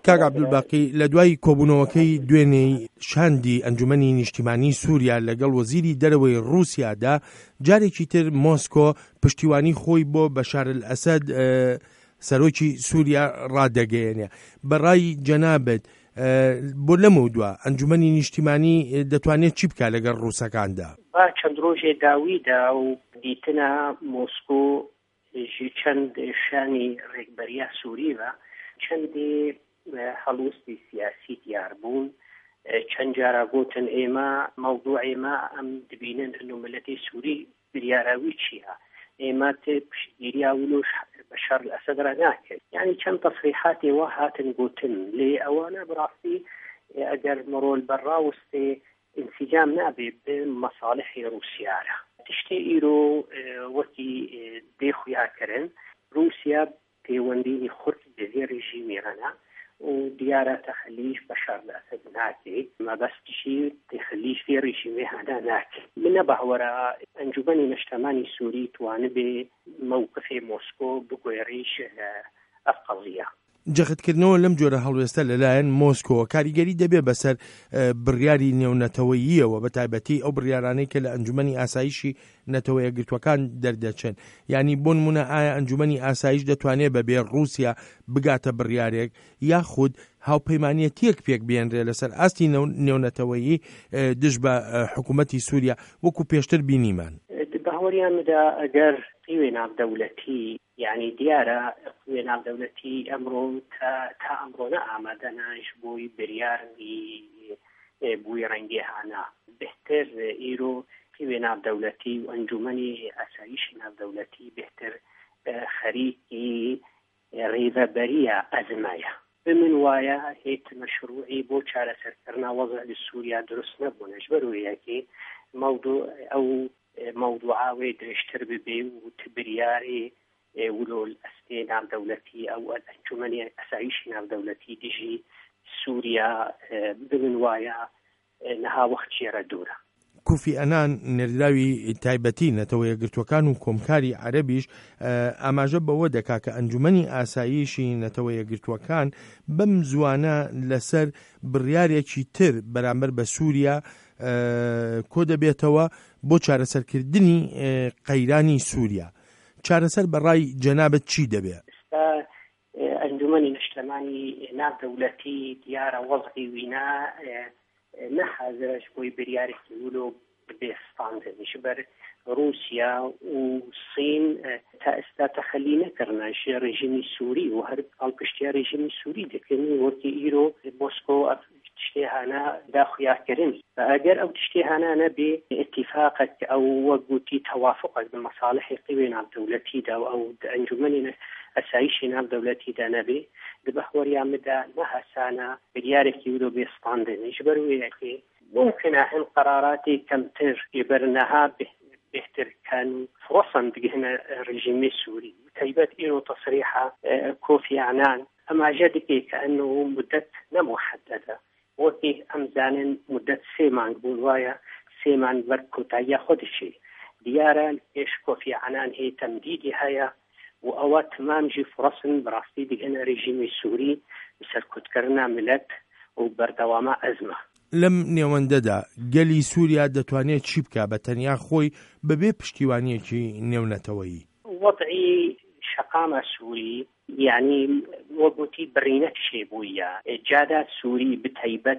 کاک عەبدولباقی لە دوای کۆبوونەوەکەی دوێنێی شاندی ئەنجومەنی نیشتیمانی سووریا لەگەڵ وەزیری دەرەوەی رووسیادا جارێکی تر مۆسکۆ پشتیوانی خۆی بۆ بەشار ئەسەد سەرۆکی سووریا ڕادەگەیەنێ. بەڕای جەنابەت بۆ لەمە دووە ئەنجومەنی نیشتیمانی دەتوانێت چی بکات لەگەڵ ڕووسەکاندا؟ با چەند ڕۆژێ داویدا و دیتنە مۆسکۆ چەند شانی ڕێکبەریە سووریوە چەندێ هەڵوستی سیاسی دیار بوون. چەند جارە گوتن ئێمە مەوضوع ئێمە ئەم دبینن نومەلەتی سووری بریاراوی چییە؟ ئێمە پشتگیری ئەولۆش بەشار ئەسەدرا ناکرد. یعنی چەند تەصریحاتی وا هاتن گوتن لێ ئەوانە بڕاستی ئەگەر مرۆل بەڕاوستێ انسجام نابێ بە مەصالحی رووسیاە. تشتێ ئیرۆ وەکی دێخویاکردن رووسیا پەیوەندی خورد دەوێ ڕێژیمێرەنە و دیارە تەخەلیش بەشار ئەسەد ناکرێت مەبەستیشی تەخەلیش فێ ڕێژیمێ هەدا ناکرد. منە بەهوەرە ئەنجومەنی نیشتیمانی سووری توانە بێ مووقفی مۆسکۆ بگوێڕیش ئەف قەزیە. جەختکردنەوە لەم جۆرە هەڵوێستە لەلایەن مۆسکۆ کاریگەری دەبێ بەسەر بڕیاری نێونەتەوەییەوە بە تایبەتی ئەو بڕیارانەی کە لە ئەنجومەنی ئاسایشی نەتەوە یەکگرتووەکان دەردەچن. یعنی بۆ نمونە ئایا ئەنجومەنی ئاسایش دەتوانێت بەبێ رووسیا بگاتە بڕیارێک یاخود هاوپەیمانیەتیەک پێک بێنرێ لەسەر ئاستی نێونەتەوەیی دژ بە حکوومەتی سووریا وەکو پێشتر بینیمان؟ باوەریاندا ئەگەر قیوێ ناودەوڵەتی یعنی دیارە قیوێ ناودەوڵەتی ئەمڕۆ تا ئەمڕۆ ئامادەناش بۆی بریاری بووی ڕەنگی هانا بهتر ئیرۆ قیوێ ناودەوڵەتی و ئەنجومەنی ئاسایشی ناودەوڵەتی بهتر خەریکی ڕێڤەبەریە ئەزمایە. من وایە هێت مەشروعی بۆ چارەسەرکردنا وەزع لە سووریا دروست نەبوونەش بەرۆیەکی ئەو موضوعاوی درشتر ببێ و تبریاری ولۆ ئەستێ ناودەوڵەتی ئەو ئەنجومەنی ئاسایشی ناودەوڵەتی دژی سووریا بمن وایە نەها وەختێرە دوورە. کوفی ئەنان نێردراوی تایبەتی نەتەوە یەکگرتووەکان و کۆمکاری عەرەبیش ئاماژە بەوە دەکا کە ئەنجومەنی ئاسایشی نەتەوە یەکگرتووەکان بەم زوانە لەسەر بڕیارێکی تر بەرامبەر بە سووریا کۆ دەبێتەوە بۆ چارەسەرکردنی قەیرانی سووریا. چارەسەر بەڕای جەنابەت چی دەبێت؟ ئەنجومەنی نیشتیمانی ناودەوڵەتی دیارە وەزعی وینا نەحازرش بۆی بریارێکی ولۆ بێستاندنیش بەر رووسیا و سین تا ئێستا تەخەلی نەکردناش ڕێژیمی سووری و هەر هەڵپشتیا ڕێژیمی سووری دەکردنی وەکی ئیرۆ مۆسکۆ تشتێ هانا داخویاکردن. ئەگەر ئەو تشتێ هانانە بێ اتفاقك ئەو وەگوتی تەوافقك بمەصالحی قیوێ ناودەوڵەتیدا و ئەو ئەنجومەنی ئاسایشی ناودەوڵەتیدا نەبێ دبەخوەریامدا نەهەسانە بریارێکی ولۆ بێستاندنیش بەروەیەکی ممکنە هەم قەراراتێ کەمتر بێبەرنەها بهتر كان فرصا بجهنا رژیمی سوری تایبەت ئیرۆ تصریحە کۆفی عنان ئەما جدی كأنه مدة نمحددة وكي أمزان مدة 3 مانگ بون وایە 3 مانگ بەر کۆتاییە خۆدشی دیارە ئێش کۆفی عنان هي تمدیدی هەیە و ئەوە تمامجی فرصن بڕاستی بجهنا رژیمی سوری بسەرکوتکردنا ملت و بەردەوامە ئەزمە. لەم نێوەندەدا گەلی سووریا دەتوانێت چی بکە بە تەنیا خۆی بەبێ پشتیوانیەکی نێونەتەوەیی؟ وضعی شەقامە سووری یعنی وەگوتی بڕینەت شێبوویە جادات سووری بتایبەت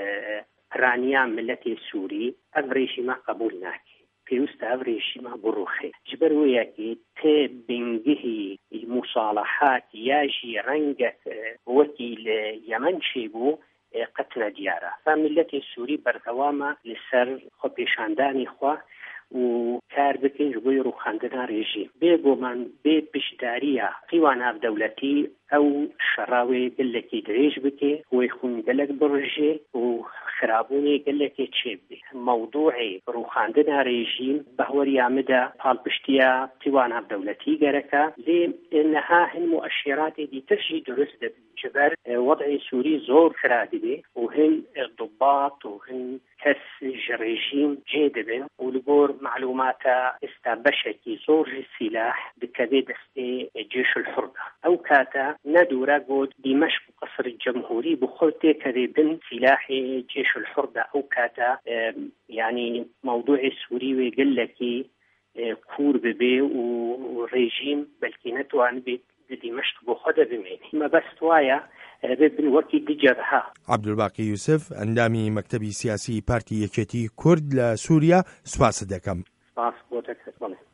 پرانیا ملەتی سووری ئەم ڕێژیمە قبول ناکێ پێویستە ئەم ڕێژیمە بڕوخێ جبەر وەیەکی تێ بنگهی مصالحات یاژی ڕەنگەت وەکی لە یەمەن شێبوو قەتنە دیارە فاملەتی سووری بەردەوامە لەسەر خۆپێشاندانی خوا و کار بکەین بۆی ڕووخاندنا ڕێژیم بێگومان بێ پشتداریە قیوان ناودەوڵەتی ئەو شەڕاوێ گلێکی درێژ بکێ وی خونگەلک بڕژێ و خرابونی گەلێکی چێ بێ موضوعی ڕوخاندنا رێژیم بەهوەریامەدا پاڵپشتیە تیوان هەردەوڵەتی گەرەکە لێ ئنها هەن مؤشراتێ دیترشی درست دەبێت جبر وضعی سووری زۆر خرا دەبێ و هەن ضباط و هەن کەس ژڕێژیم جێ دەبن و لەبۆر معلوماتە ئێستا بەشێکی زۆر سیلاح دکەبێ دەستێ جێش الحڕدا ئەو کاتە نەدورە بۆ دیمەشق و قەسر جەمهوری بخۆ تێکەوێ بن سیلاحی جێش الحڕدا ئەو کاتە یعنی موضوعی سووری وێ گەلێکی کوور ببێ و ڕێژیم بەلکی نەتوان بێت دیمەشق بۆ خۆ دەبمێنێ مەبەست وایە ببن وەکی دیجەرها. عەبدولباقی یوسف ئەندامی مەکتەبی سیاسی پارتی یەکێتی کورد لە سووریا سوپاس دەکەم. سپاس بۆ تەکسەت بڵێ.